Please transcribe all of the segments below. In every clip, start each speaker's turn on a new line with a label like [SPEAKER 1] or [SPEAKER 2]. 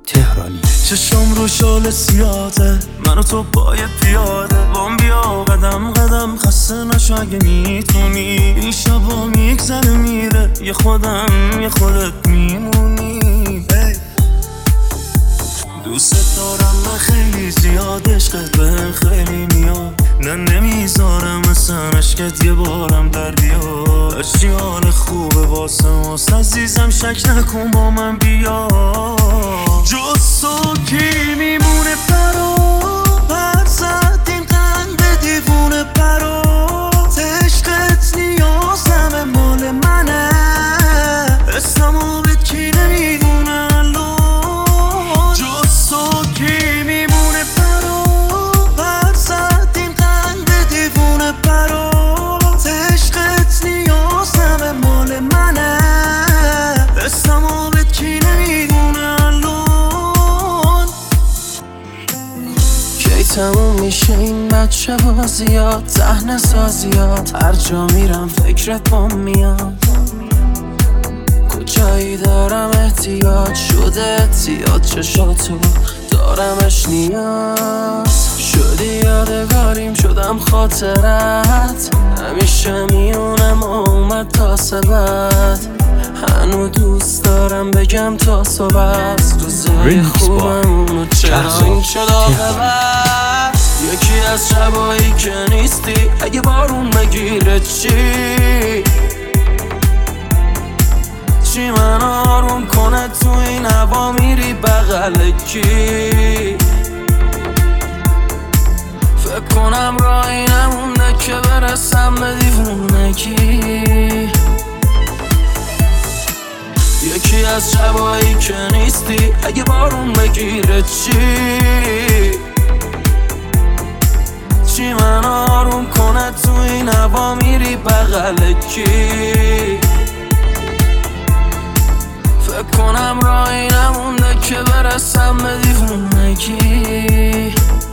[SPEAKER 1] تهرانی.
[SPEAKER 2] چشم رو شال سیاته، من و تو پای پیاده بام بیا قدم قدم، خسته نشو اگه میتونی. این شبا میگذره میره، یه خودم یه خودت میمونی. دوست دارم من خیلی زیاد، عشقت بهم خیلی میاد، نه نمیذارم اصلا عشقت یه بارم در بیاد. هرچی حال خوبه واسه ماست عزیزم، شک نکن با من بیا. جز تو کی میمونه برا، پر زدیم قلب دیوونه برا. عشقت نیازمه مال منه، اسممو به کی نمیدونه الان. جز تو کی میمونه برا، پر زدیم قلب دیوونه برا. عشقت نیازمه مال منه، اسممو به کی نمیدونه الان. کی تموم میشه این بچه بازیات، صحنه سازیات، هر جا میرم فکرت بام میاد. کجایی دارم احتیاج شده زیاد، چشاتو دارمش نیاز. شدی یادگاریم شدم خاطرت، همیشه میونم اومد تا سبت. هنو دوست دارم بگم تا صبح، روزای خوبمونو چرا این شد عاقبت. یکی از شبایی که نیستی، اگه بارون بگیره چی من آروم کنه تو این هوا، میری بغل کی؟ فکر کنم راهی نمونده که برسم به دیوونگی. یکی از شبایی که نیستی، اگه بارون بگیره چی من آروم کنه تو این هوا، میری بغل کی؟ فکر کنم راهی نمونده که برسم به دیوونگی.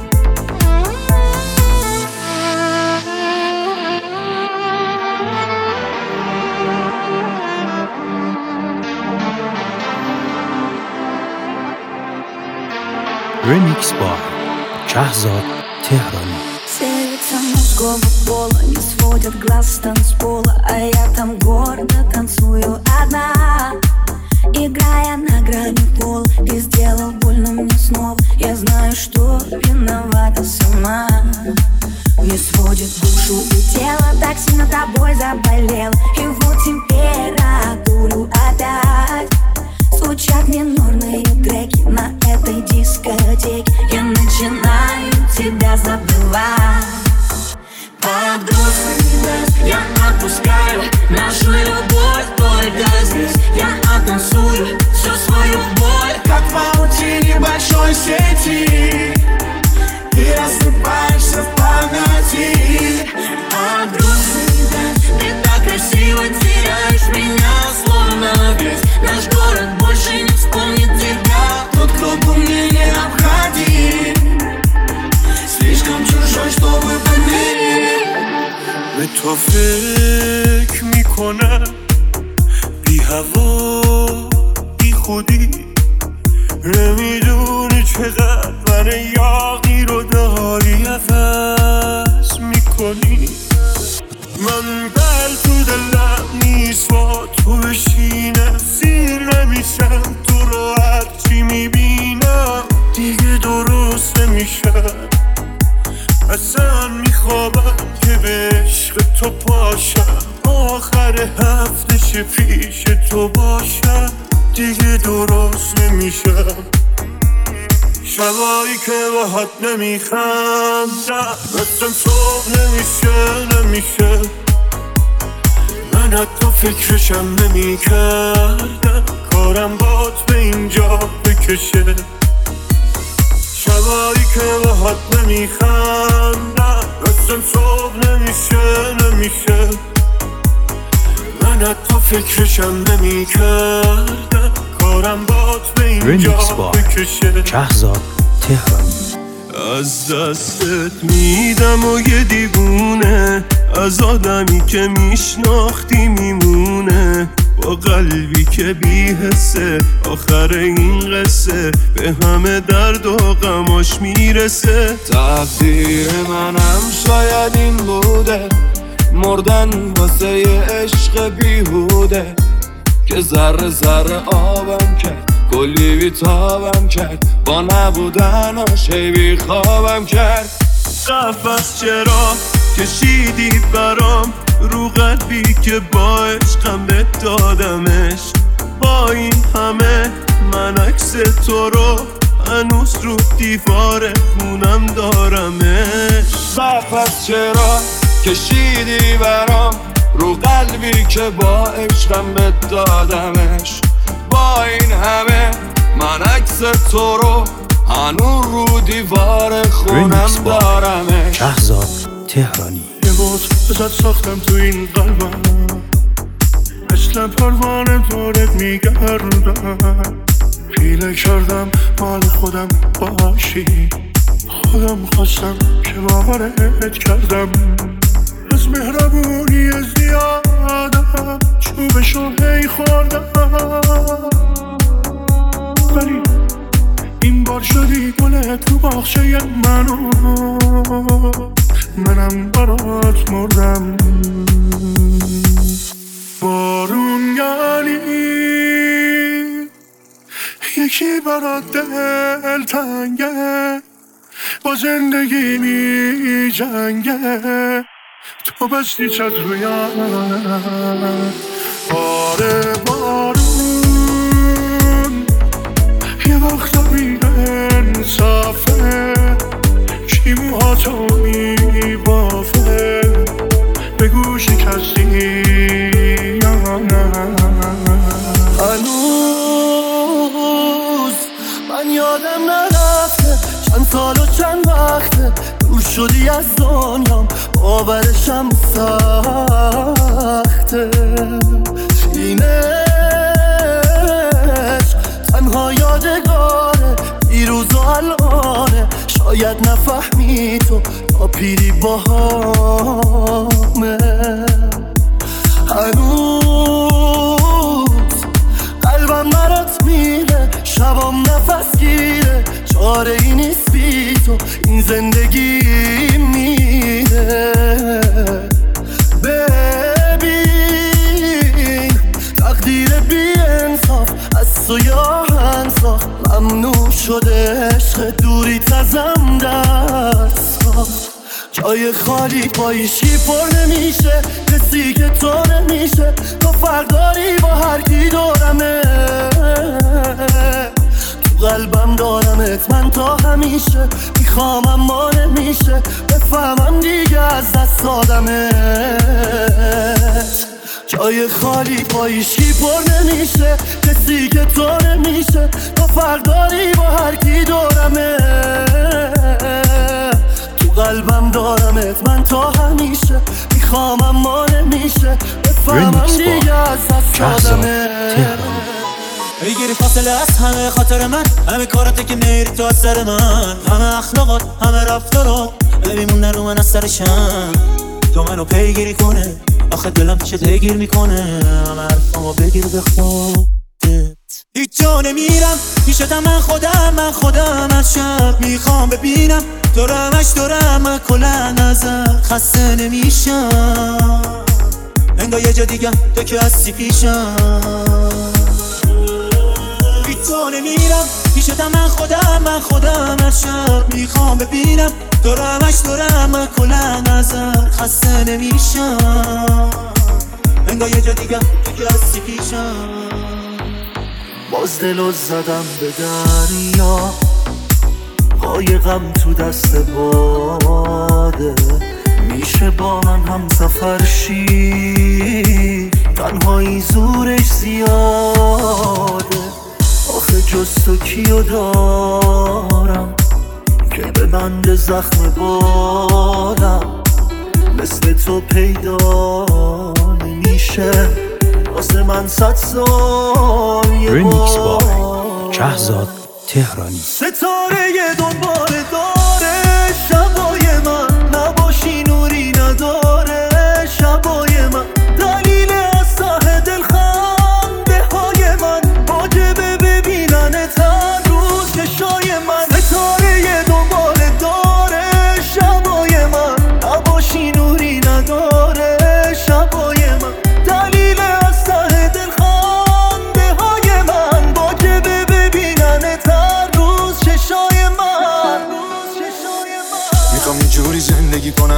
[SPEAKER 1] Remix by Shahzad Tehrani.
[SPEAKER 3] Сердце мужского пола не сводит глаз с танцпола, а я там гордо танцую одна. Играя на грани пола, ты сделал больно мне снова. Я знаю, что виновата сама. Не сводит душу и тело, так сильно тобой заболел. И вот температуру опять. Звучат минорные треки на этой дискотеке. Я начинаю тебя забывать. Под грустный дождь я отпускаю нашу любовь только здесь. Я оттанцую всю свою боль, как в паутине большой сети. Ты рассыпаешься в памяти. Под грустный дождь ты так красиво теряешь меня, словно весь наш город больше не вспомнит тебя. Тот, кто был мне необходим, слишком чужой, чтобы поверить.
[SPEAKER 2] به تو فکر میکنم بی هوا بی خودی، نمیدونی چقدر من یاغی رو داری عوض میکنی. من بل تو دلم نیست با تو بشینم، سیر نمیشم تو رو هرچی میبینم دیگه درست نمیشم. اصلا میخوابم که به عشق تو پاشم، آخر هفته پیش تو باشم دیگه درست نمیشم. شبایی که باهات نمیخندم اصلا صبح نمیشه. من حتی فکرشم نمیکردم کارم بات به اینجا بکشه. شبایی که باهات نمیخندم اصلا صبح نمیشه. من حتی فکرشم نمیکردم کارم بات به اینجا بکشه.
[SPEAKER 1] شهزاد تهرانی.
[SPEAKER 2] از دستت میدم و یه دیوونه، از آدمی که میشناختی میمونه. با قلبی که بی حسه، آخر این قصه به همه درد و غماش میرسه. تقدیر منم شاید این بوده، مردن واسه عشق بیهوده، که ذره ذره آبم کرد، کلی بیتابم کرد، با نبودناش هی بیخوابم کرد. قفس چرا کشیدی برام، رو قلبی که با عشقم بهت دادمش، با این همه من عکس تو رو هنوز رو دیوار خونم دارمش. قفس چرا کشیدی برام، رو قلبی که با عشقم بهت دادمش، با این همه من عکس تو رو هنوز رو دیوار خونم دارمش.
[SPEAKER 1] شهزاد تهرانی.
[SPEAKER 2] یه بود ازت ساختم تو این قلبم، مثل پروانه دورت میگردم، پیله کردم مال خودم باشی، خودم خواستم که باورت کردم، از مهربونی زیادم چوبشو هی خوردم، ولی این بار شدی گلت رو باغچه منم برات مردم. بارون یعنی یکی برات دل تنگه، با زندگی می جنگه، تو بستی چت رویم. باره بارون یه وقتا بی انصافه، کی موهاتو می بافه، بگو شکستی یا نه. هنوز من یادم نرفته چند سال و چند وقته، دور شدی از دنیام باورشم سخته، اینش تنها یادگاره دیروز و الانه، شاید نفهمی تو تا پیری باهامه. هنوز قلبم برات میره، شبام نفس گیره، چاره ای نیست بی تو این زندگی میره. ببین تقدیر بی انصاف از تو یا انصاف، ممنوع شده عشق دوریت ازم دست ساخت، جای خالی با ایشی پر نمیشه، کسی که تو نمیشه، تو فرق داری با هر کی دورمه، تو قلبم دارمت من تا همیشه، میخوام اما نمیشه، بفهمم دیگه از دست دادمت، جای خالی با ایشی پر نمیشه، کسی که تو نمیشه، تو فرق داری با هر کی دورمه، تو قلبم دارمت من تا همیشه، میخوام اما نمیشه، بفهمم دیگه از دست دادمت.
[SPEAKER 4] بگیری فاصله از همه خاطر من، همه کارات که میری تو از سر من، همه اخلاقات همه رفتارات بمیموندن رو من از سرشم، تو منو پیگیری کنه، آخه دلم پیشت هگیر میکنه، همه حرفامو بگیر به خودت. هیچ جا نمیرم پیشتم، من خودم از شب میخوام ببینم تو رو، همش دورم من کلن ازت خسته نمیشم، انگار یه جا دیگه تو که هستی پیشم. هیچ جا نمیرم پیشتم، من خودم از شب میخوام ببینم تو رو، همش دورم من کلن ازت خسته نمیشم، انگار یه جا دیگه تو که هستی پیشم.
[SPEAKER 2] باز دلو زدم به دریا، قایقم تو دست باده، میشه با من هم سفر شی، تنهایی زورش زیاده، آخه جز تو کیو دارم که به بند زخم بالم، مثل تو پیدا نمیشه واسه من 100 سال یه
[SPEAKER 1] ریمیکس با شهزاد تهرانی.
[SPEAKER 2] ستاره دنبال داره شبای من، نباشی نوری نداره شبای من، دلیل از ته دل خنده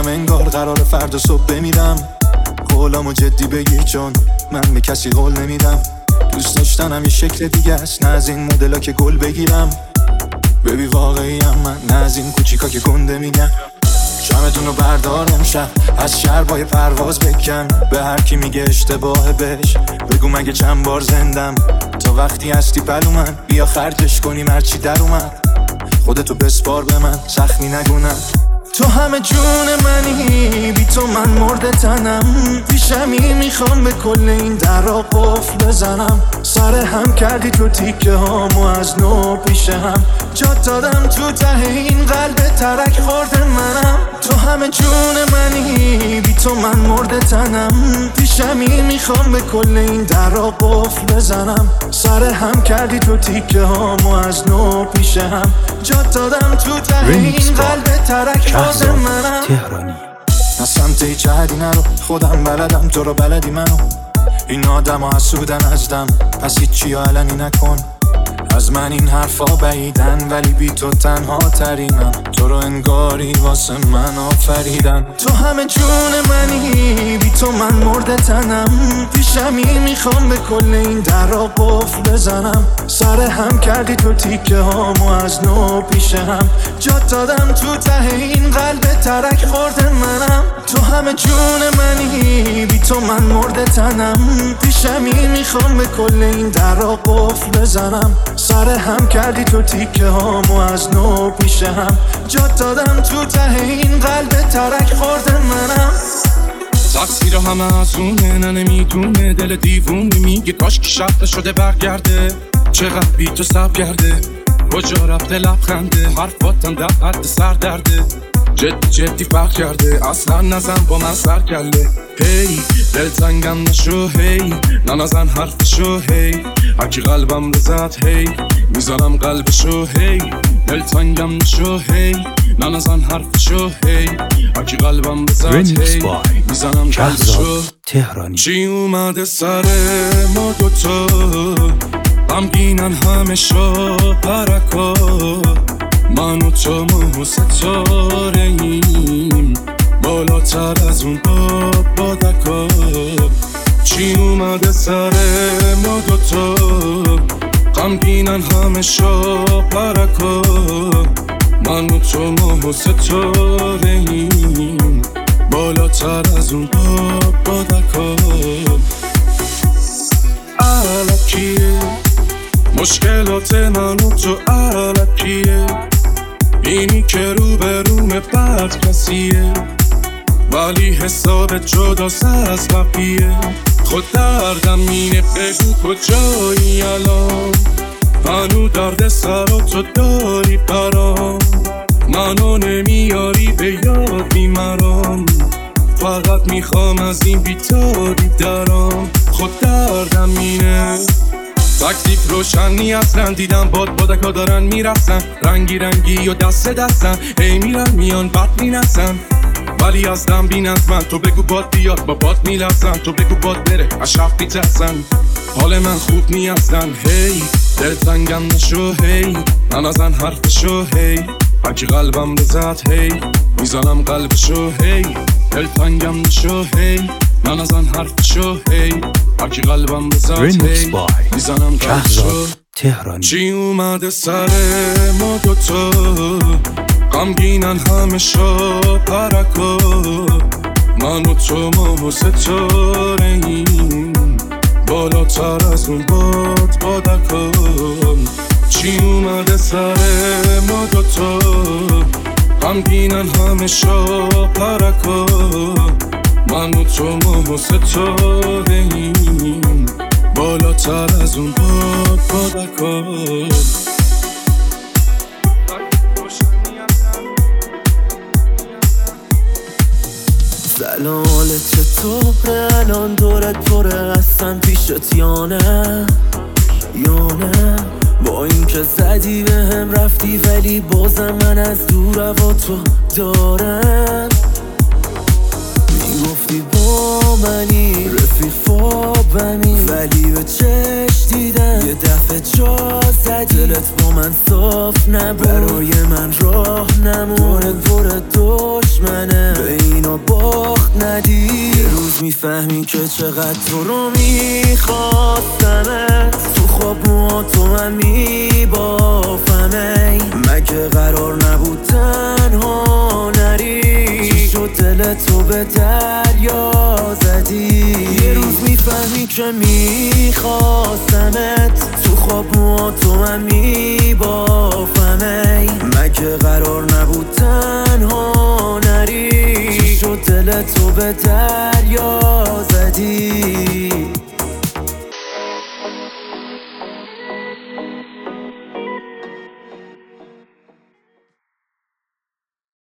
[SPEAKER 5] دارم انگار قرار فردا صبح بمیرم. قولامو جدی بگیر چون من به کسی قول نمیدم. دوست داشتنم یه شکل دیگه است، نه از این مدلا که گل بگیرم. ببی واقعیم من، نه از این کوچیکا که گنده میگن. شمتون رو بردار امشب، از شربای پرواز بکن. به هر کی میگه اشتباهه بهش بگو مگه چند بار زندم. تا وقتی هستی پلو من، بیا خرجش کنیم هرچی در اومد. خودتو بسپار به من، زخمی نگونم. تو همه جون منی، بی تو من مرده تنم. پیشمی میخوام به کل این درا قفل بزنم. سر هم کردی تو تیکه هامو از نو پیش هم. جات دادم تو ته این قلب ترک خورده منم. تو همه جون منی، بی تو من مرده تنم. پیشمی میخوام به کل این درا قفل بزنم. سر هم کردی تو تیکه هامو از نو پیش هم. جات دادم تو ته این قلب ترک خورده منم.
[SPEAKER 1] تهرانی.
[SPEAKER 5] نه سمت هیچ حدی نرو، خودم بلدم تو رو بلدی منو. این آدم ها حسودن ازدم، پس هیچی علنی نکن. از من این حرفا بعیدن، ولی بی تو تنها ترینم. تو رو انگاری واسه من آفریدن. تو همه جون منی، بی تو من مرده تنم. پیشمی میخوام به کل این درا قفل بزنم. سر هم کردی تو تیکه هامو از نو پیش هم. جات دادم تو ته این قلب ترک خورده منم. تو همه جون منی، بی تو من مرده تنم. پیشمی میخوام به کل این درا قفل بزنم. سر هم کردی تو تیکه هامو از نو پیش هم. جات دادم تو ته این قلب ترک خورده منم.
[SPEAKER 2] تقصیر همه از اونه، نه نمیدونه. دل دیوونه میگه کاش که شب شده برگرده. چقدر بی تو سب کرده، کجا رفته لبخنده. حرفاتم در حد سر درده، جدی فرق کرده. اصلا نزن با من سر کله. هی دل تنگم نشو، هی نزن حرفشو. هی هرکی قلبم رو زد، هی میزنم قلبشو. هی دل تنگم نشو، هی نزن حرفشو. هی هرکی قلبم رو زد، هی میزنم قلبشو.
[SPEAKER 1] تهرانی.
[SPEAKER 2] چی اومده سر ما دوتا، غمگینن همه پرکا. من و تو ماه و ستاره ایم، بالاتر از اون بادکا. چی اومده سر ما دوتا، غمگینن همه پرکا. من و تو ماه و ستاره ایم، بالاتر از اون بادکا. الکیه مشکلات من و تو، الکیه اینی که رو به روم بد کسیه، ولی حسابت جداست از بقیه. خود دردم اینه بگو کجایی الان، منو درد سر و تو داری برام. منو نمیاری به یادی مرام، فقط میخوام از این بیتاری درام. خود دردم اینه تکلیف روشنی اصلا. دیدم بادکا دارن میرسن، رنگی رنگی و دستن. هی میرن میان بد مینسن، ولی از دم بینند من. تو بگو باد بیاد با باد میلرزن، تو بگو باد بره از شب میترسن. حال من خوب نیستن، هی دل تنگم نشو. هی نزن حرفشو. هی هرکی قلبم رو زد، هی میزنم قلبشو. هی دل تنگم نشو. هی نزن حرفشو. هی هرکی قلبم رو زد، هی میزنم قلبشو.
[SPEAKER 1] تهرانی.
[SPEAKER 2] چی اومده سر ما دوتا، غمگینن همه پرکا. من و تو ماه و ستاره ایم، بالاتر از اون بادکا. چی اومده سر ما دوتا، غمگینن همه پرکا. من و تو ماه و ستاره ایم، بالاتر از اون بادکا.
[SPEAKER 6] سلام حالت چطوره الان؟ دورت پره اصلا پیشت یا نه؟ با این که زدی به هم رفتی، ولی بازم من از دور و تو دارم. گفتی با منی رفیق فابمی، ولی به چشم دیدم یه دفعه جا زدی. دلت با من صاف نبود، برای من راه نمون. پر دشمنه به اینا باخت ندی. یه روز میفهمی که چقدر تو رو میخواستمت. تو خواب تو من میبافمه، مگه قرار نبود تنها نری؟ چی شد دلتو به دریا زدی؟ یه روز میفهمی که میخواستمت. تو خواب تو من میبافمه، مگه قرار نبود تنها نری؟ چی شد دلتو به دریا زدی؟